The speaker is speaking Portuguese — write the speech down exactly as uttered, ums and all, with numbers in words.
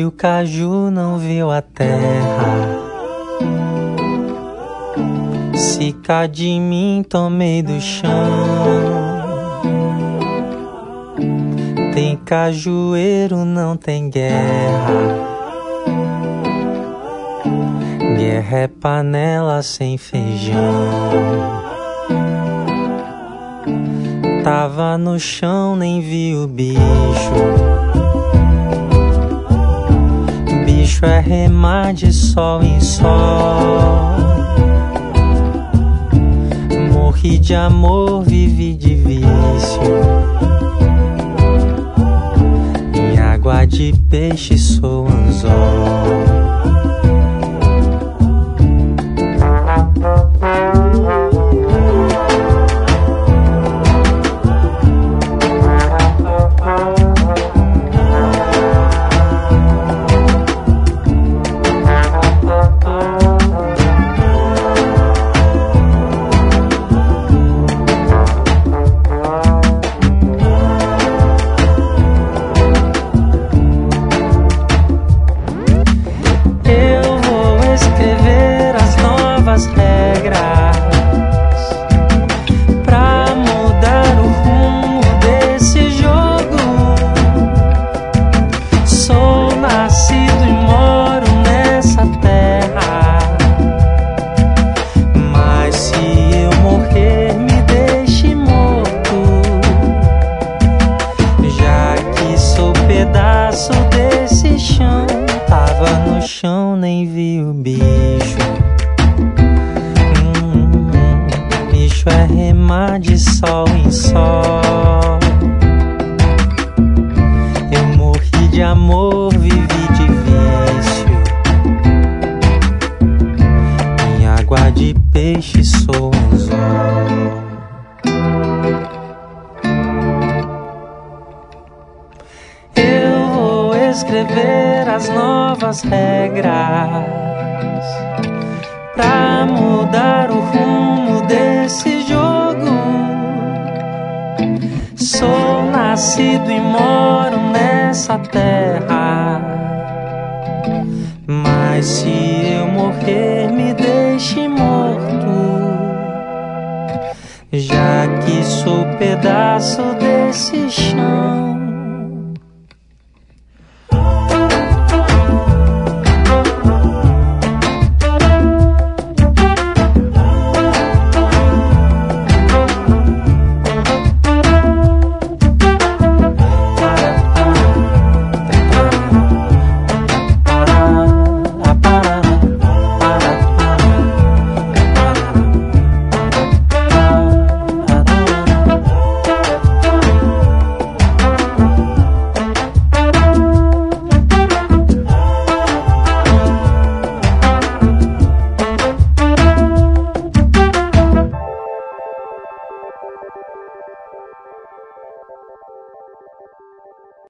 Se o caju não viu a terra, se cá de mim tomei do chão. Tem cajueiro, não tem guerra. Guerra é panela sem feijão. Tava no chão, nem vi o bicho. Bicho é remar de sol em sol. Morri de amor, vivi de vício. Em água de peixe sou anzol. Nem vi o bicho. hum, Bicho é remar de sol em sol. Eu morri de amor, vivi de vício. Em água de peixe sou anzol. Eu vou escrever as novas regras pra mudar o rumo desse jogo. Sou nascido e moro nessa terra, mas se eu morrer me deixe morto, já que sou pedaço desse chão.